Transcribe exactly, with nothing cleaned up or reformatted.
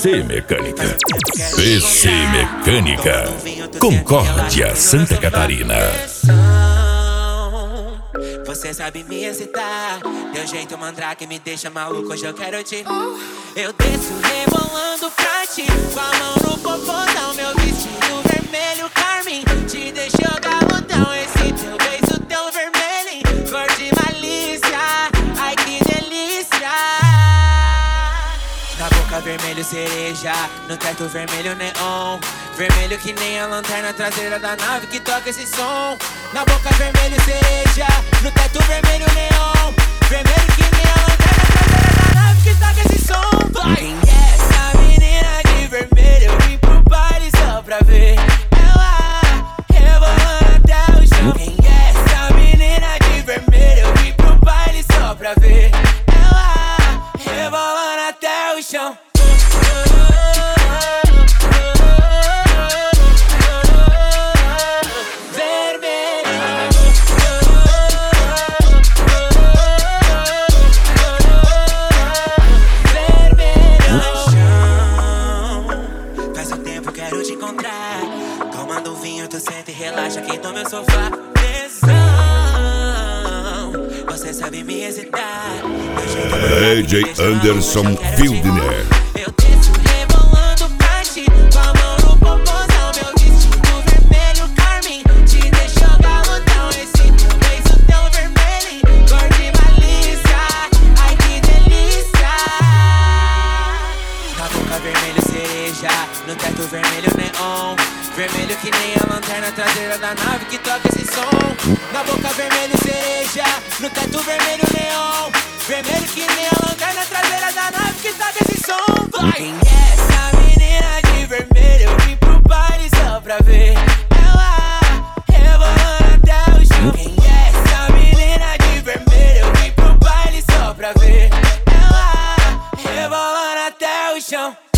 C Mecânica. P C Mecânica. Concórdia, Santa Catarina. Você sabe me excitar. Teu jeito mandrake me deixa maluco. Hoje eu quero te... Eu desço rebolando pra ti, com a mão no popozão. Meu vestido vermelho carmim te deixou galudão. Esse teu beijo tão vermelho, cor de malícia. Ai que delícia. Na boca vermelho cereja, no teto vermelho neon. Vermelho que nem a lanterna traseira da nave que toca esse som. Na boca vermelho cereja, no teto vermelho neon. Vermelho que nem a lanterna traseira da nave que toca esse som. Vai! Quem é essa menina de vermelho? Eu vim pro baile só pra ver ela rebolando até o chão. Quem é essa menina de vermelho? Eu vim pro baile só pra ver ela rebolando até o chão. Relaxa aqui no meu sofá. Tesão, você sabe me excitar. D J Anderson Wildner. Eu desço rebolando pra ti, com a mão no popozão. Meu vestido vermelho carmim te deixou galudão. Esse teu beijo tão vermelho, cor de malícia. Ai que delícia. Na boca vermelho cereja, no teto vermelho neon. Vermelho que nem a lanterna traseira da nave que toca esse som. Na boca vermelho cereja, no teto vermelho neon. Vermelho que nem a lanterna traseira da nave que toca esse som. Vai! Quem é essa menina de vermelho? Eu vim pro baile só pra ver ela rebolando até o chão. Quem é essa menina de vermelho? Eu vim pro baile só pra ver ela rebolando até o chão.